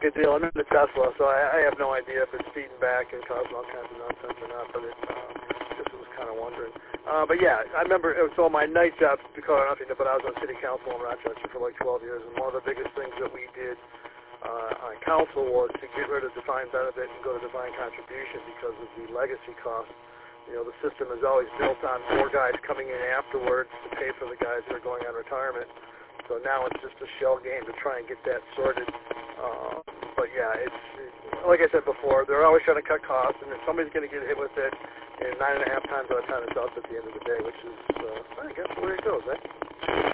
Good deal. I'm in the Tesla, so I have no idea if it's feeding back and causing all kinds of nonsense or not, but just was kind of wondering. But yeah, I remember, so my night job, because I don't know if you know, but I was on city council in Rochester for like 12 years, and one of the biggest things that we did on council was to get rid of defined benefit and go to defined contribution because of the legacy cost. You know, the system is always built on more guys coming in afterwards to pay for the guys that are going on retirement. So now it's just a shell game to try and get that sorted. But yeah, it's like I said before, they're always trying to cut costs, and if somebody's going to get hit with it, and 9.5 times out of 10 it's us at the end of the day, which is, I guess, the way it goes, eh?